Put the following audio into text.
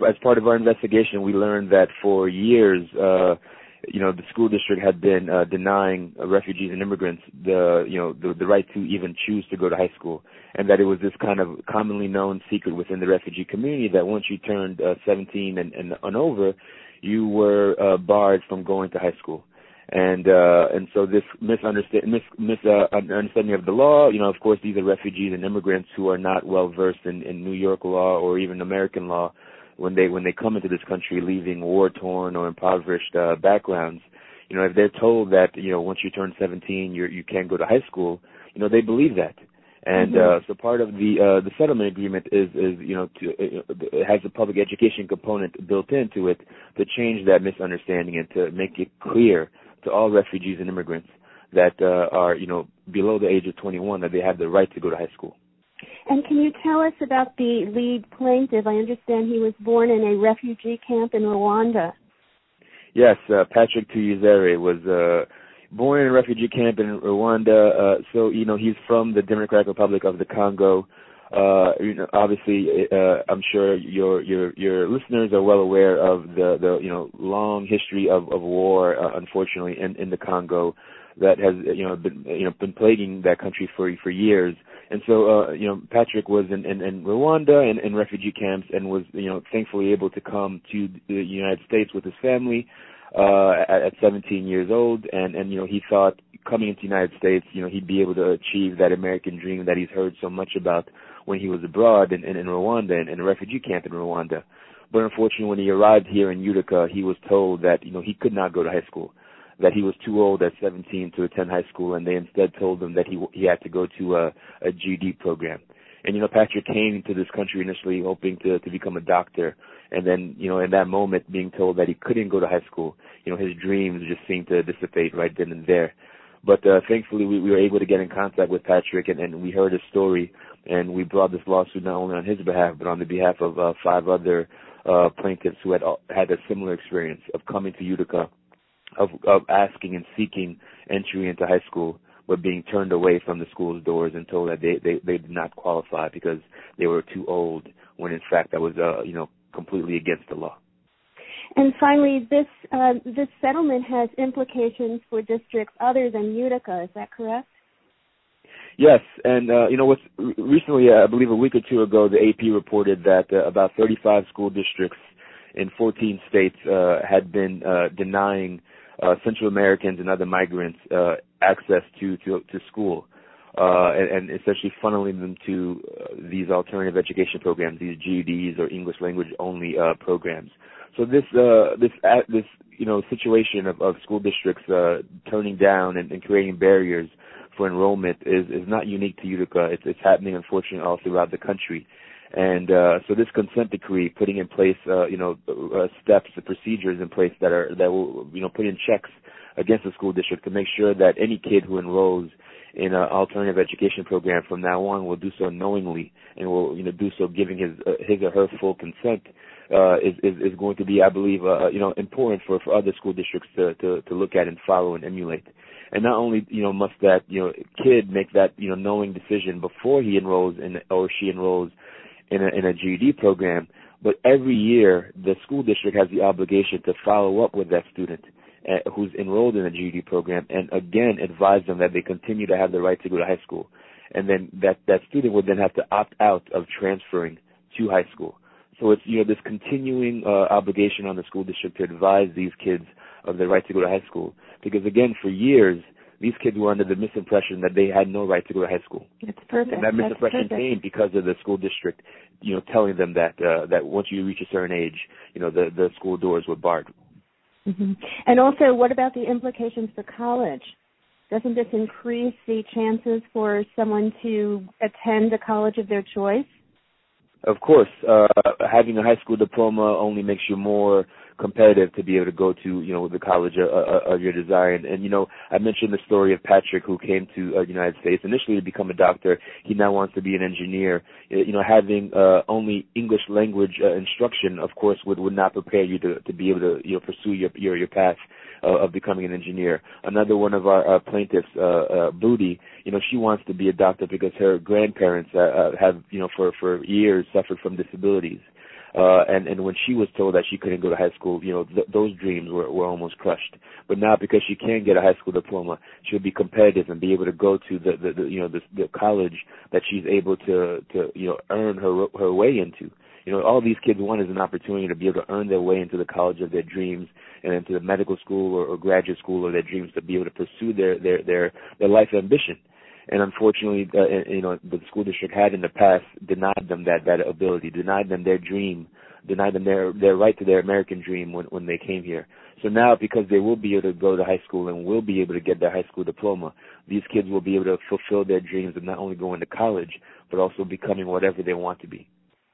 as part of our investigation, we learned that for years, the school district had been denying refugees and immigrants the right to even choose to go to high school, and that it was this kind of commonly known secret within the refugee community that once you turned 17 and over, you were barred from going to high school. And so this misunderstanding of the law, of course, these are refugees and immigrants who are not well versed in New York law or even American law. When they come into this country leaving war-torn or impoverished backgrounds, if they're told that once you turn 17 you can't go to high school, they believe that. And so part of the settlement agreement is it has a public education component built into it to change that misunderstanding and to make it clear to all refugees and immigrants that are below the age of 21 that they have the right to go to high school. And can you tell us about the lead plaintiff? I understand he was born in a refugee camp in Rwanda. Yes, Patrick Tuyizere was born in a refugee camp in Rwanda. So he's from the Democratic Republic of the Congo. Obviously, I'm sure your listeners are well aware of the long history of war, unfortunately, in the Congo that has been plaguing that country for years. And so Patrick was in Rwanda and in refugee camps and was thankfully able to come to the United States with his family at 17 years old, and he thought coming into the United States he'd be able to achieve that American dream that he's heard so much about when he was abroad in Rwanda and in a refugee camp in Rwanda. But unfortunately, when he arrived here in Utica, he was told that he could not go to high school, that he was too old at 17 to attend high school, and they instead told him that he had to go to a GED program. And Patrick came to this country initially hoping to become a doctor, and then in that moment being told that he couldn't go to high school, his dreams just seemed to dissipate right then and there. But thankfully we were able to get in contact with Patrick, and we heard his story, and we brought this lawsuit not only on his behalf but on the behalf of 5 other plaintiffs who had a similar experience of coming to Utica, of asking and seeking entry into high school, but being turned away from the school's doors and told that they did not qualify because they were too old, when in fact that was completely against the law. And finally, this settlement has implications for districts other than Utica. Is that correct? Yes, and what's recently, I believe a week or two ago, the AP reported that about 35 school districts in 14 states had been denying Central Americans and other migrants access to school, and essentially funneling them to these alternative education programs, these GEDs or English language only programs. So this situation of school districts turning down and creating barriers for enrollment is not unique to Utica. It's happening, unfortunately, all throughout the country. And so this consent decree, putting in place steps and procedures in place that will put in checks against the school district to make sure that any kid who enrolls in an alternative education program from now on will do so knowingly and will do so giving his or her full consent is going to be, I believe, important for other school districts to look at and follow and emulate. And not only must that kid make that knowing decision before he enrolls in or she enrolls in a GED program, but every year the school district has the obligation to follow up with that student who's enrolled in a GED program and again advise them that they continue to have the right to go to high school, and then that student would then have to opt out of transferring to high school. So it's this continuing obligation on the school district to advise these kids of their right to go to high school, because again, for years these kids were under the misimpression that they had no right to go to high school. That's perfect. And that misimpression came because of the school district, telling them that once you reach a certain age, the school doors were barred. Mm-hmm. And also, what about the implications for college? Doesn't this increase the chances for someone to attend a college of their choice? Of course, having a high school diploma only makes you more competitive to be able to go to, the college of your desire. And I mentioned the story of Patrick, who came to the United States initially to become a doctor. He now wants to be an engineer. Having only English language instruction, of course, would not prepare you to be able to pursue your path of becoming an engineer. Another one of our plaintiffs, Booty, she wants to be a doctor because her grandparents have, for years suffered from disabilities. And when she was told that she couldn't go to high school, those dreams were almost crushed. But now, because she can get a high school diploma, she'll be competitive and be able to go to the college that she's able to earn her way into. All these kids want is an opportunity to be able to earn their way into the college of their dreams and into the medical school or graduate school of their dreams, to be able to pursue their life ambition. And unfortunately, the school district had in the past denied them that ability, denied them their dream, denied them their right to their American dream when they came here. So now, because they will be able to go to high school and will be able to get their high school diploma, these kids will be able to fulfill their dreams of not only going to college, but also becoming whatever they want to be.